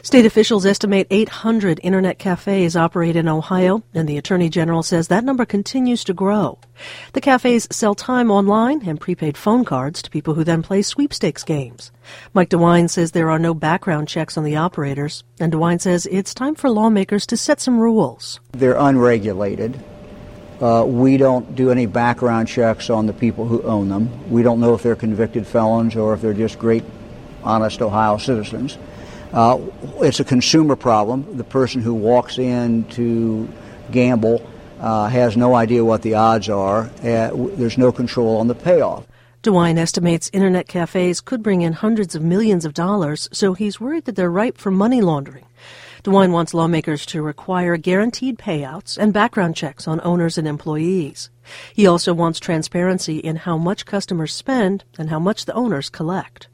State officials estimate 800 Internet cafes operate in Ohio, and the Attorney General says that number continues to grow. The cafes sell time online and prepaid phone cards to people who then play sweepstakes games. Mike DeWine says there are no background checks on the operators, and DeWine says it's time for lawmakers to set some rules. They're unregulated. We don't do any background checks on the people who own them. We don't know if they're convicted felons or if they're just great, honest Ohio citizens. It's a consumer problem. The person who walks in to gamble has no idea what the odds are. There's no control on the payoff. DeWine estimates Internet cafes could bring in hundreds of millions of dollars, so he's worried that they're ripe for money laundering. DeWine wants lawmakers to require guaranteed payouts and background checks on owners and employees. He also wants transparency in how much customers spend and how much the owners collect.